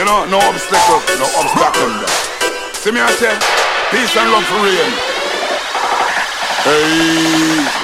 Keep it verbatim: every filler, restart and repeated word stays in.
know, no obstacle, no obstacle. See me I tell, peace and love for real. Hey.